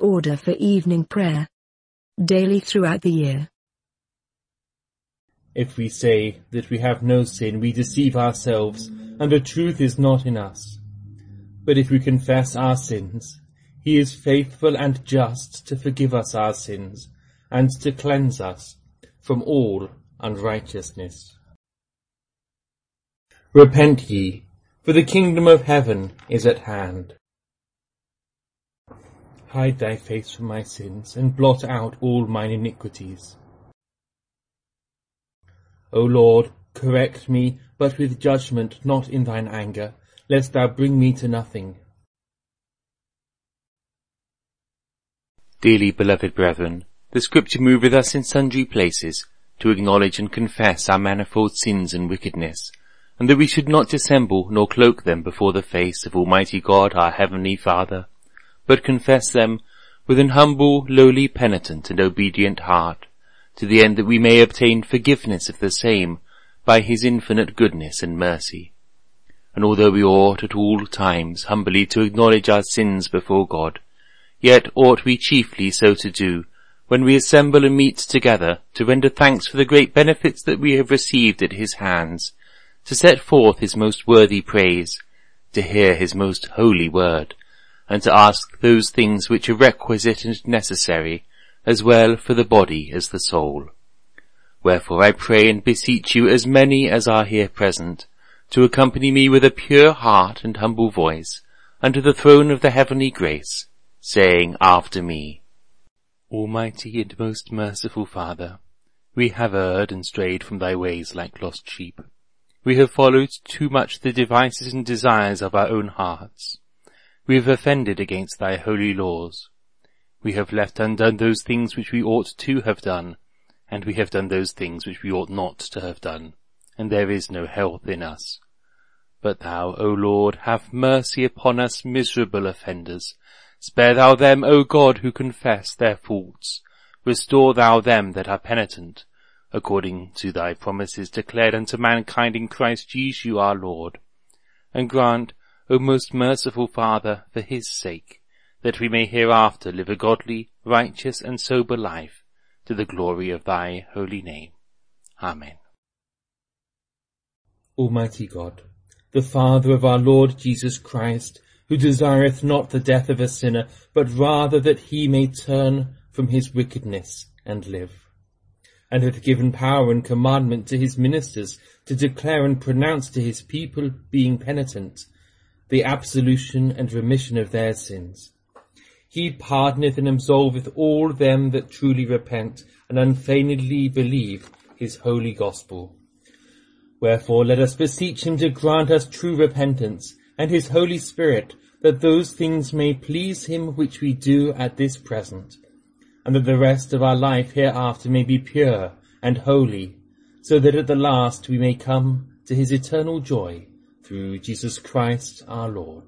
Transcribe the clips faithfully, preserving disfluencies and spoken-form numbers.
order for evening prayer. Daily throughout the year. If we say that we have no sin, we deceive ourselves, and the truth is not in us. But if we confess our sins, he is faithful and just to forgive us our sins, and to cleanse us from all unrighteousness. Repent ye, for the kingdom of heaven is at hand. Hide thy face from my sins, and blot out all mine iniquities. O Lord, correct me, but with judgment, not in thine anger, lest thou bring me to nothing. Dearly beloved brethren, the Scripture moveth us in sundry places to acknowledge and confess our manifold sins and wickedness, and that we should not dissemble nor cloak them before the face of Almighty God our Heavenly Father, but confess them with an humble, lowly, penitent, and obedient heart, to the end that we may obtain forgiveness of the same by his infinite goodness and mercy. And although we ought at all times humbly to acknowledge our sins before God, yet ought we chiefly so to do when we assemble and meet together to render thanks for the great benefits that we have received at his hands, to set forth his most worthy praise, to hear his most holy word, and to ask those things which are requisite and necessary, as well for the body as the soul. Wherefore I pray and beseech you, as many as are here present, to accompany me with a pure heart and humble voice unto the throne of the heavenly grace, saying after me, Almighty and most merciful Father, we have erred and strayed from thy ways like lost sheep. We have followed too much the devices and desires of our own hearts. We have offended against thy holy laws. We have left undone those things which we ought to have done, and we have done those things which we ought not to have done, and there is no health in us. But thou, O Lord, have mercy upon us miserable offenders. Spare thou them, O God, who confess their faults. Restore thou them that are penitent, according to thy promises declared unto mankind in Christ Jesus our Lord. And grant, O most merciful Father, for his sake, that we may hereafter live a godly, righteous, and sober life, to the glory of thy holy name. Amen. Almighty God, the Father of our Lord Jesus Christ, who desireth not the death of a sinner, but rather that he may turn from his wickedness and live, and hath given power and commandment to his ministers to declare and pronounce to his people, being penitent, the absolution and remission of their sins. He pardoneth and absolveth all them that truly repent and unfeignedly believe his holy gospel. Wherefore let us beseech him to grant us true repentance, and his Holy Spirit, that those things may please him which we do at this present, and that the rest of our life hereafter may be pure and holy, so that at the last we may come to his eternal joy, through Jesus Christ our Lord.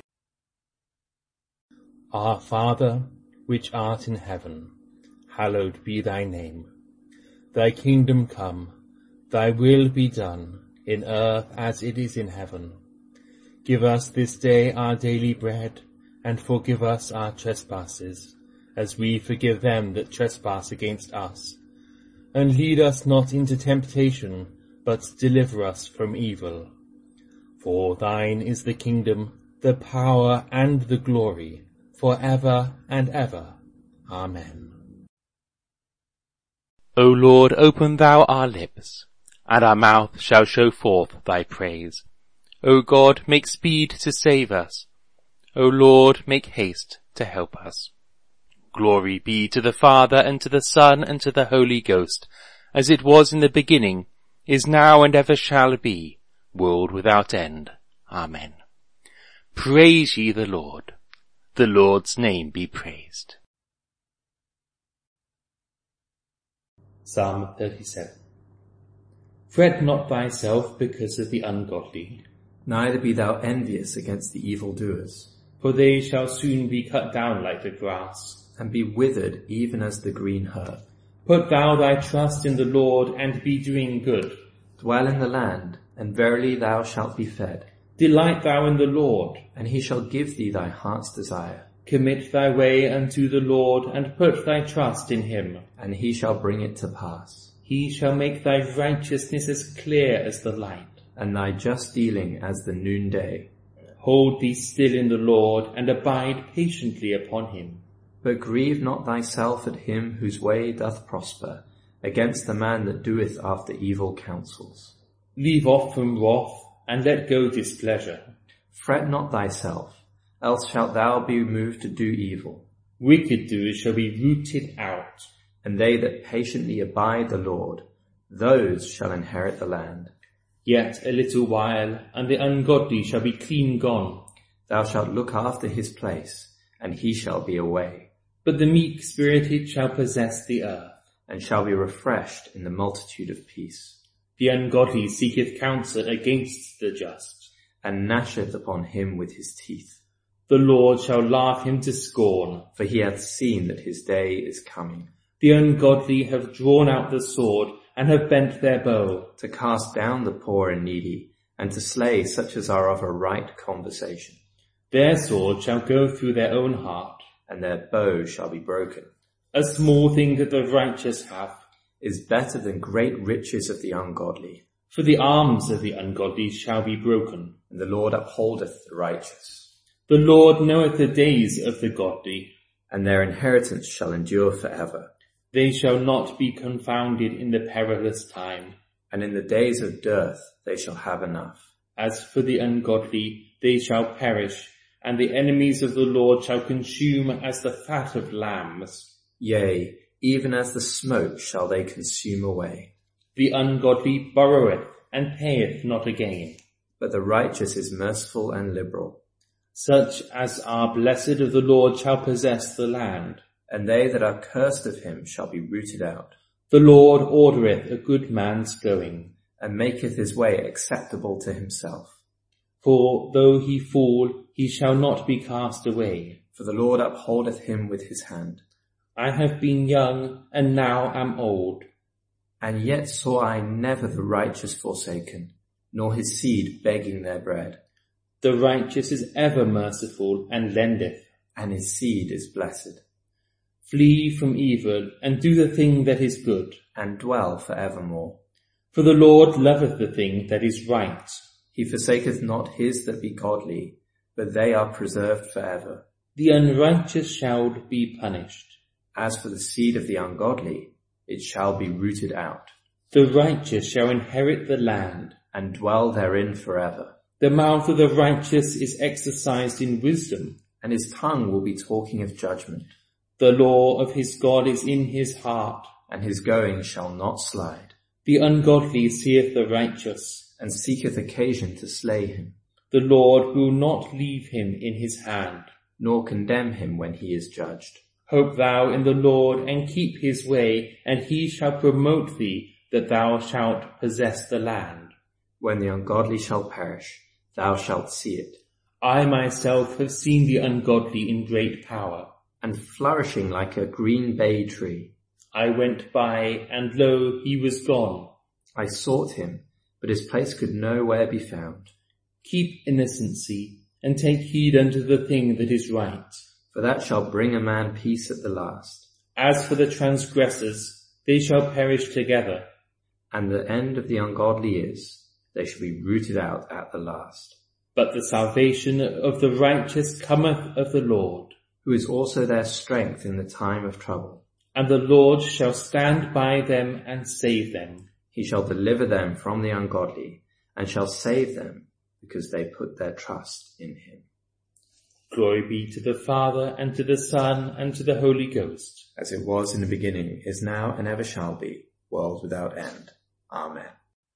Our Father, which art in heaven, hallowed be thy name. Thy kingdom come, thy will be done, in earth as it is in heaven. Give us this day our daily bread, and forgive us our trespasses, as we forgive them that trespass against us. And lead us not into temptation, but deliver us from evil. For thine is the kingdom, the power, and the glory, for ever and ever. Amen. O Lord, open thou our lips, and our mouth shall show forth thy praise. O God, make speed to save us. O Lord, make haste to help us. Glory be to the Father, and to the Son, and to the Holy Ghost, as it was in the beginning, is now, and ever shall be, world without end. Amen. Praise ye the Lord. The Lord's name be praised. Psalm thirty-seven. Fret not thyself because of the ungodly, neither be thou envious against the evildoers, for they shall soon be cut down like the grass, and be withered even as the green herb. Put thou thy trust in the Lord, and be doing good. Dwell in the land, and verily thou shalt be fed. Delight thou in the Lord, and he shall give thee thy heart's desire. Commit thy way unto the Lord, and put thy trust in him. and he shall bring it to pass. He shall make thy righteousness as clear as the light, And thy just dealing as the noonday. Hold thee still in the Lord, and abide patiently upon him. But grieve not thyself at him whose way doth prosper, against the man that doeth after evil counsels. Leave off from wrath, and let go displeasure. Fret not thyself, else shalt thou be moved to do evil. Wicked doers shall be rooted out. And they that patiently abide the Lord, those shall inherit the land. Yet a little while, and the ungodly shall be clean gone. Thou shalt look after his place, and he shall be away, But the meek-spirited shall possess the earth. and shall be refreshed in the multitude of peace, The ungodly seeketh counsel against the just. and gnasheth upon him with his teeth. The Lord shall laugh him to scorn. For he hath seen that his day is coming, The ungodly have drawn out the sword, and have bent their bow. to cast down the poor and needy, and to slay such as are of a right conversation. Their sword shall go through their own heart. And their bow shall be broken. A small thing that the righteous have, Is better than great riches of the ungodly, for the arms of the ungodly shall be broken. and the Lord upholdeth the righteous. The Lord knoweth the days of the godly. And their inheritance shall endure forever. They shall not be confounded in the perilous time. And in the days of dearth they shall have enough. As for the ungodly, they shall perish, and the enemies of the Lord shall consume as the fat of lambs. Yea, even as the smoke shall they consume away. The ungodly borroweth, and payeth not again. But the righteous is merciful and liberal. Such as are blessed of the Lord shall possess the land. And they that are cursed of him shall be rooted out, The Lord ordereth a good man's going. and maketh his way acceptable to himself. For though he fall, he shall not be cast away. For the Lord upholdeth him with his hand. I have been young, and now am old. And yet saw I never the righteous forsaken, nor his seed begging their bread. The righteous is ever merciful, and lendeth. And his seed is blessed. Flee from evil, and do the thing that is good. And dwell for evermore. For the Lord loveth the thing that is right. He forsaketh not his that be godly, but they are preserved for ever. The unrighteous shall be punished. As for the seed of the ungodly, it shall be rooted out, The righteous shall inherit the land. and dwell therein forever. The mouth of the righteous is exercised in wisdom. And his tongue will be talking of judgment, The law of his God is in his heart. and his going shall not slide, The ungodly seeth the righteous. and seeketh occasion to slay him, The Lord will not leave him in his hand. nor condemn him when he is judged. Hope thou in the Lord, and keep his way, and he shall promote thee, that thou shalt possess the land. When the ungodly shall perish, thou shalt see it, I myself have seen the ungodly in great power. and flourishing like a green bay tree. I went by, and lo, he was gone. I sought him, but his place could nowhere be found. Keep innocency, and take heed unto the thing that is right. For that shall bring a man peace at the last. As for the transgressors, they shall perish together. And the end of the ungodly is, they shall be rooted out at the last. But the salvation of the righteous cometh of the Lord, Who is also their strength in the time of trouble. and the Lord shall stand by them and save them. He shall deliver them from the ungodly, and shall save them, because they put their trust in him. Glory be to the Father, and to the Son, and to the Holy Ghost. As it was in the beginning, is now, and ever shall be, world without end. Amen.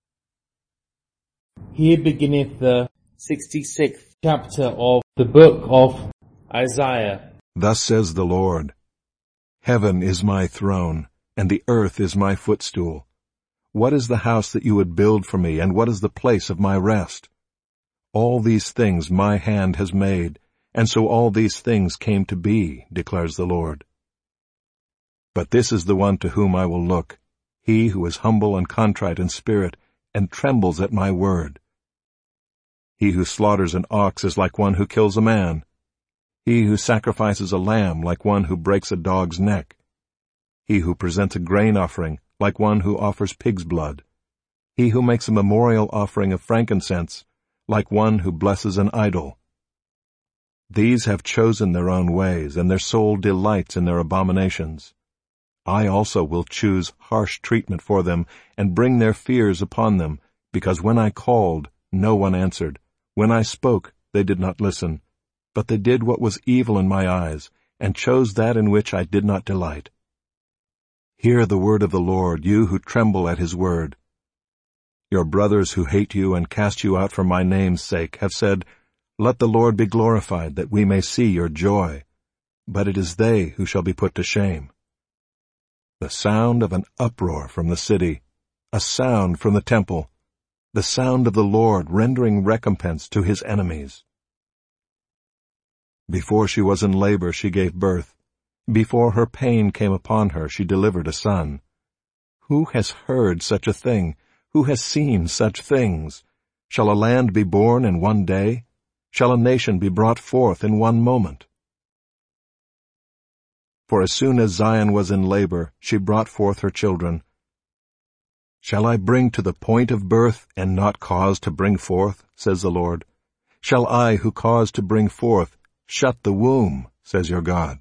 Here beginneth the sixty-sixth chapter of the book of Isaiah. Thus says the Lord, Heaven is my throne, and the earth is my footstool. What is the house that you would build for me, and what is the place of my rest? All these things my hand has made, and so all these things came to be, declares the Lord. But this is the one to whom I will look, he who is humble and contrite in spirit, and trembles at my word. He who slaughters an ox is like one who kills a man. he who sacrifices a lamb like one who breaks a dog's neck, he who presents a grain offering like one who offers pig's blood, he who makes a memorial offering of frankincense like one who blesses an idol. These have chosen their own ways, and their soul delights in their abominations. I also will choose harsh treatment for them, and bring their fears upon them, because when I called, no one answered. When I spoke, they did not listen. But they did what was evil in my eyes, and chose that in which I did not delight. Hear the word of the Lord, you who tremble at his word. Your brothers who hate you and cast you out for my name's sake have said, Let the Lord be glorified, that we may see your joy. But it is they who shall be put to shame. The sound of an uproar from the city, a sound from the temple, the sound of the Lord rendering recompense to his enemies. Before she was in labor she gave birth. Before her pain came upon her she delivered a son. Who has heard such a thing? Who has seen such things? Shall a land be born in one day? Shall a nation be brought forth in one moment? For as soon as Zion was in labor, she brought forth her children. Shall I bring to the point of birth and not cause to bring forth, says the Lord? Shall I, who cause to bring forth, shut the womb, says your God?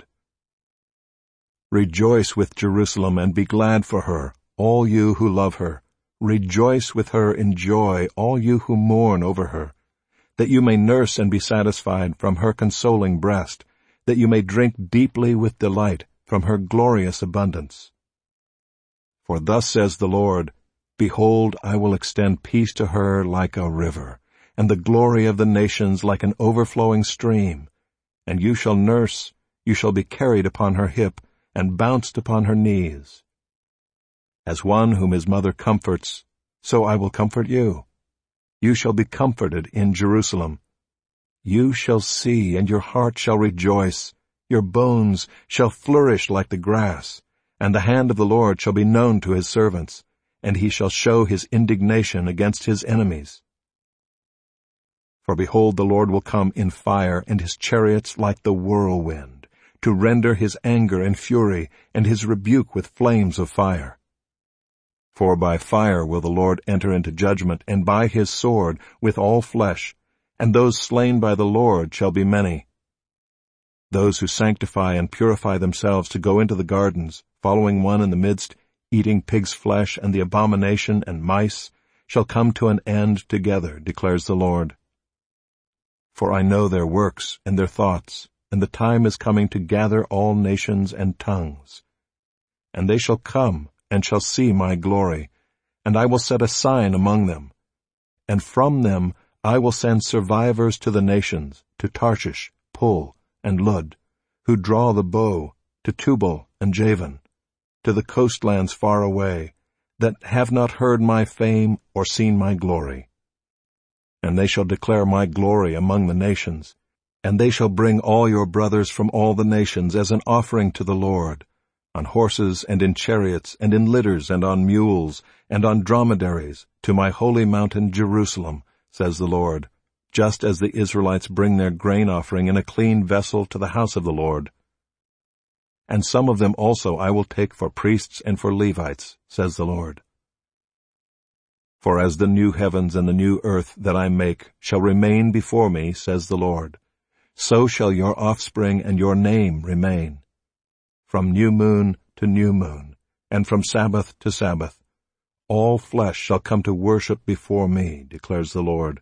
Rejoice with Jerusalem and be glad for her, all you who love her. Rejoice with her in joy, all you who mourn over her, that you may nurse and be satisfied from her consoling breast, that you may drink deeply with delight from her glorious abundance. For thus says the Lord, Behold, I will extend peace to her like a river, and the glory of the nations like an overflowing stream. And you shall nurse, you shall be carried upon her hip, and bounced upon her knees. As one whom his mother comforts, so I will comfort you. You shall be comforted in Jerusalem. You shall see, and your heart shall rejoice. Your bones shall flourish like the grass, and the hand of the Lord shall be known to his servants, and he shall show his indignation against his enemies. For behold, the Lord will come in fire, and his chariots like the whirlwind, to render his anger and fury, and his rebuke with flames of fire. For by fire will the Lord enter into judgment, and by his sword with all flesh, and those slain by the Lord shall be many. Those who sanctify and purify themselves to go into the gardens, following one in the midst, eating pig's flesh and the abomination and mice, shall come to an end together, declares the Lord. For I know their works and their thoughts, and the time is coming to gather all nations and tongues. And they shall come, and shall see my glory, and I will set a sign among them. And from them I will send survivors to the nations, to Tarshish, Pul, and Lud, who draw the bow, to Tubal and Javan, to the coastlands far away, that have not heard my fame or seen my glory. And they shall declare my glory among the nations, and they shall bring all your brothers from all the nations as an offering to the Lord, on horses and in chariots and in litters and on mules and on dromedaries, to my holy mountain Jerusalem, says the Lord, just as the Israelites bring their grain offering in a clean vessel to the house of the Lord. And some of them also I will take for priests and for Levites, says the Lord. For as the new heavens and the new earth that I make shall remain before me, says the Lord, so shall your offspring and your name remain. From new moon to new moon, and from Sabbath to Sabbath, all flesh shall come to worship before me, declares the Lord.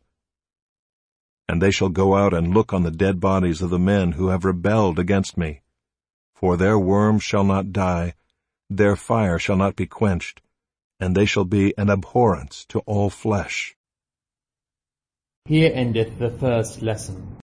And they shall go out and look on the dead bodies of the men who have rebelled against me. For their worm shall not die, their fire shall not be quenched, and they shall be an abhorrence to all flesh. Here endeth the first lesson.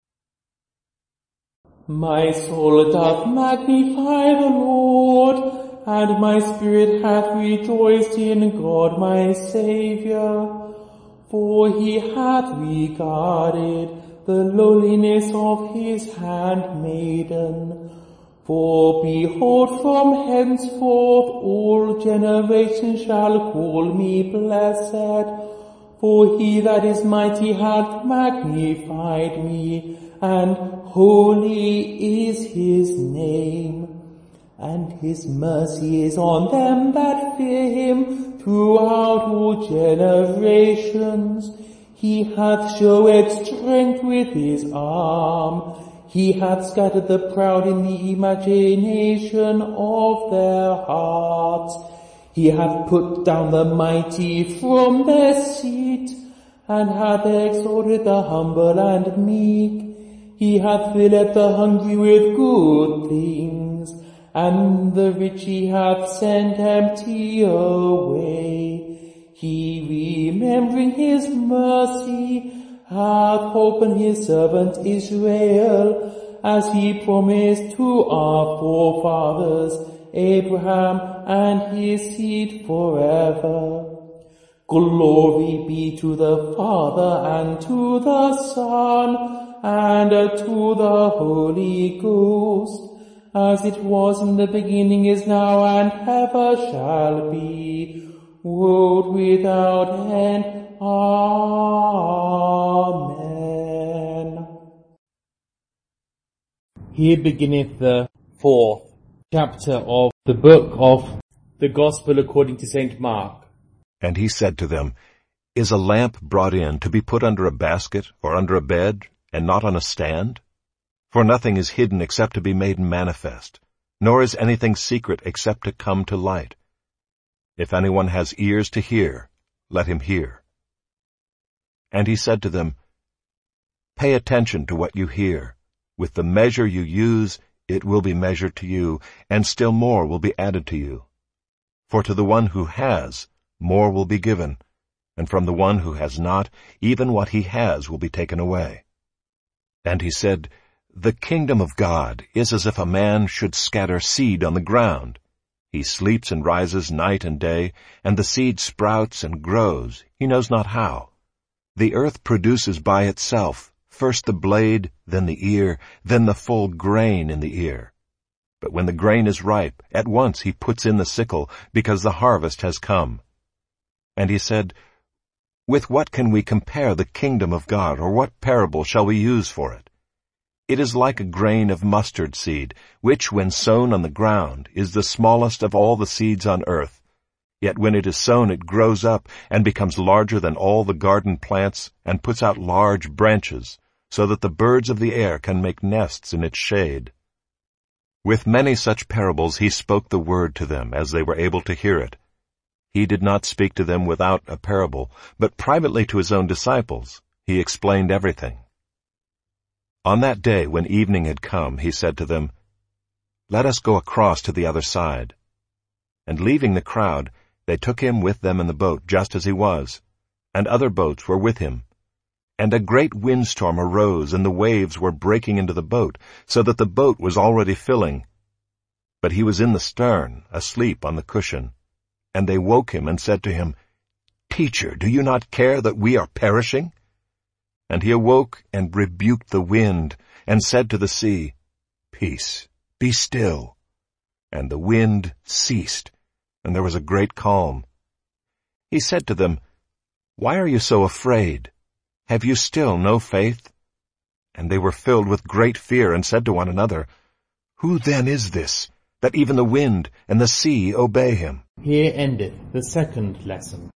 My soul doth magnify the Lord, and my spirit hath rejoiced in God my Saviour. For he hath regarded the lowliness of his handmaiden. For behold, from henceforth all generations shall call me blessed. For he that is mighty hath magnified me, and holy is his name. And his mercy is on them that fear him throughout all generations. He hath showed strength with his arm. He hath scattered the proud in the imagination of their hearts. He hath put down the mighty from their seat, and hath exalted the humble and meek. He hath filled the hungry with good things, and the rich he hath sent empty away. He, remembering his mercy, hath opened his servant Israel, as he promised to our forefathers, Abraham and his seed forever. Glory be to the Father, and to the Son, and to the Holy Ghost, as it was in the beginning, is now, and ever shall be, world without end. Amen. Here beginneth the fourth chapter of the book of the Gospel according to Saint Mark. And he said to them, Is a lamp brought in to be put under a basket or under a bed, and not on a stand? For nothing is hidden except to be made manifest, nor is anything secret except to come to light. If anyone has ears to hear, let him hear. And he said to them, Pay attention to what you hear. With the measure you use, it will be measured to you, and still more will be added to you. For to the one who has, more will be given, and from the one who has not, even what he has will be taken away. And he said, The kingdom of God is as if a man should scatter seed on the ground. He sleeps and rises night and day, and the seed sprouts and grows, he knows not how. The earth produces by itself, first the blade, then the ear, then the full grain in the ear. But when the grain is ripe, at once he puts in the sickle, because the harvest has come. And he said, With what can we compare the kingdom of God, or what parable shall we use for it? It is like a grain of mustard seed, which, when sown on the ground, is the smallest of all the seeds on earth. Yet when it is sown, it grows up, and becomes larger than all the garden plants, and puts out large branches, so that the birds of the air can make nests in its shade. With many such parables he spoke the word to them, as they were able to hear it. He did not speak to them without a parable, but privately to his own disciples he explained everything. On that day, when evening had come, he said to them, Let us go across to the other side. And leaving the crowd, they took him with them in the boat, just as he was, and other boats were with him. And a great windstorm arose, and the waves were breaking into the boat, so that the boat was already filling. But he was in the stern, asleep on the cushion. And they woke him and said to him, Teacher, do you not care that we are perishing? And he awoke and rebuked the wind, and said to the sea, Peace, be still. And the wind ceased, and there was a great calm. He said to them, Why are you so afraid? Have you still no faith? And they were filled with great fear, and said to one another, Who then is this, that even the wind and the sea obey him? Here endeth the second lesson.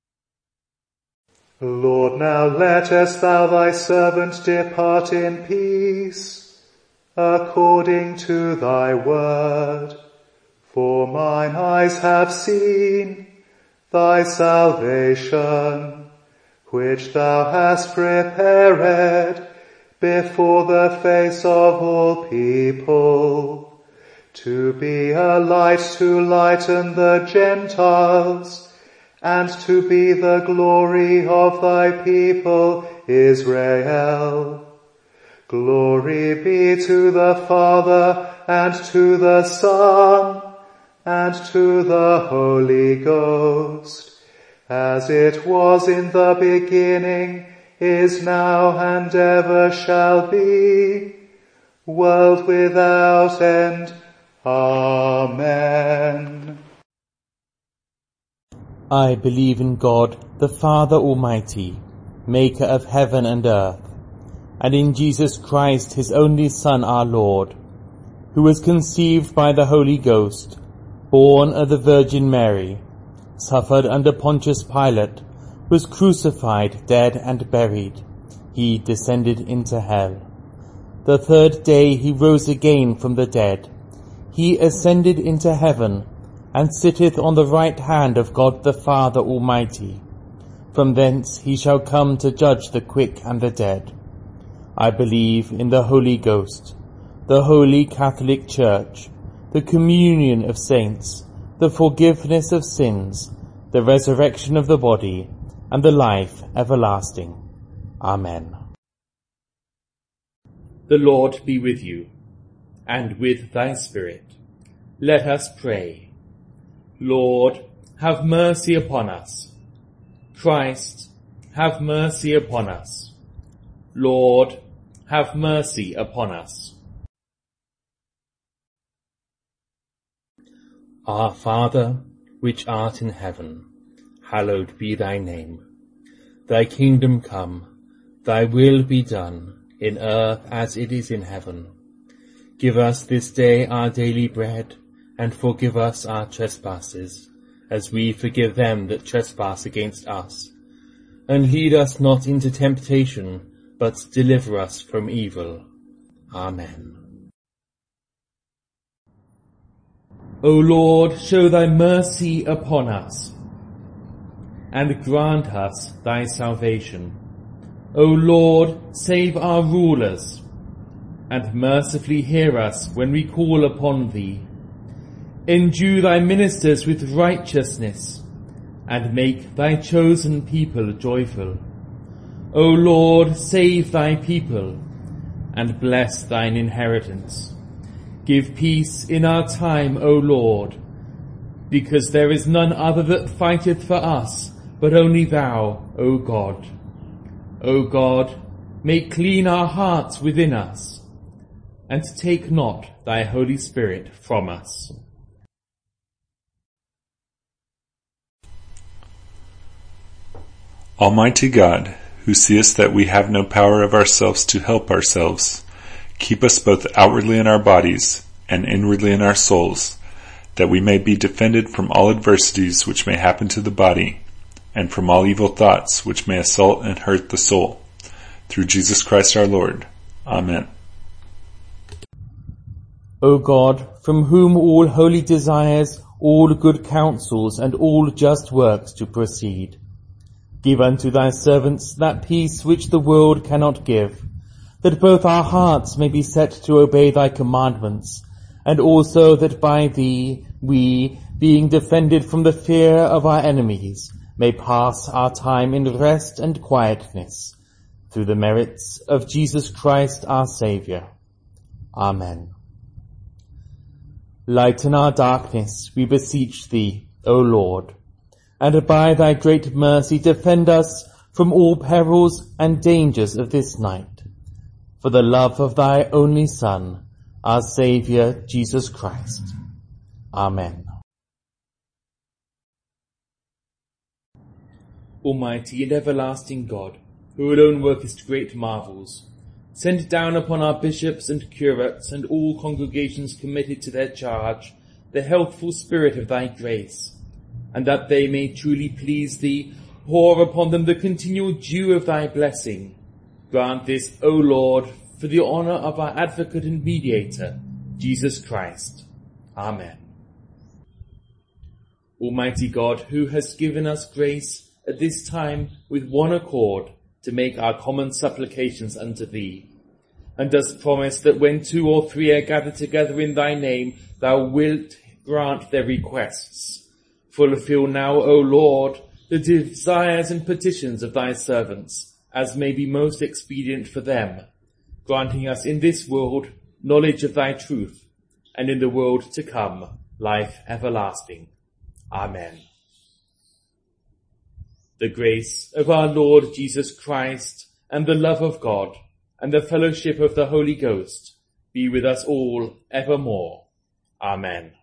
Lord, now lettest thou thy servant depart in peace, according to thy word. For mine eyes have seen thy salvation, which thou hast prepared before the face of all people, to be a light to lighten the Gentiles, and to be the glory of thy people Israel. Glory be to the Father, and to the Son, and to the Holy Ghost, as it was in the beginning, is now, and ever shall be, world without end. Amen. I believe in God, the Father Almighty, maker of heaven and earth, and in Jesus Christ, his only Son, our Lord, who was conceived by the Holy Ghost, born of the Virgin Mary, suffered under Pontius Pilate, was crucified, dead, and buried. He descended into hell. The third day he rose again from the dead. He ascended into heaven, and sitteth on the right hand of God the Father Almighty. From thence he shall come to judge the quick and the dead. I believe in the Holy Ghost, the Holy Catholic Church, the communion of saints, the forgiveness of sins, the resurrection of the body, and the life everlasting. Amen. The Lord be with you, and with thy spirit. Let us pray. Lord, have mercy upon us. Christ, have mercy upon us. Lord, have mercy upon us. Our Father, which art in heaven, hallowed be thy name. Thy kingdom come, thy will be done, in earth as it is in heaven. Give us this day our daily bread, and forgive us our trespasses, as we forgive them that trespass against us. And lead us not into temptation, but deliver us from evil. Amen. O Lord, show thy mercy upon us, and grant us thy salvation. O Lord, save our rulers, and mercifully hear us when we call upon thee. Endue thy ministers with righteousness, and make thy chosen people joyful. O Lord, save thy people, and bless thine inheritance. Give peace in our time, O Lord, because there is none other that fighteth for us, but only thou, O God. O God, make clean our hearts within us, and take not thy Holy Spirit from us. Almighty God, who seest that we have no power of ourselves to help ourselves, keep us both outwardly in our bodies and inwardly in our souls, that we may be defended from all adversities which may happen to the body, and from all evil thoughts which may assault and hurt the soul. Through Jesus Christ our Lord. Amen. O God, from whom all holy desires, all good counsels, and all just works do proceed, give unto thy servants that peace which the world cannot give, that both our hearts may be set to obey thy commandments, and also that by thee we, being defended from the fear of our enemies, may pass our time in rest and quietness, through the merits of Jesus Christ our Saviour. Amen. Lighten our darkness, we beseech thee, O Lord, and by thy great mercy defend us from all perils and dangers of this night, for the love of thy only Son, our Saviour, Jesus Christ. Amen. Almighty and everlasting God, who alone workest great marvels, send down upon our bishops and curates and all congregations committed to their charge the healthful spirit of thy grace, and that they may truly please thee, pour upon them the continual dew of thy blessing. Grant this, O Lord, for the honour of our advocate and mediator, Jesus Christ. Amen. Almighty God, who hast given us grace at this time with one accord to make our common supplications unto thee, and dost promise that when two or three are gathered together in thy name, thou wilt grant their requests. Fulfill now, O Lord, the desires and petitions of thy servants, as may be most expedient for them, granting us in this world knowledge of thy truth, and in the world to come life everlasting. Amen. The grace of our Lord Jesus Christ, and the love of God, and the fellowship of the Holy Ghost be with us all evermore. Amen.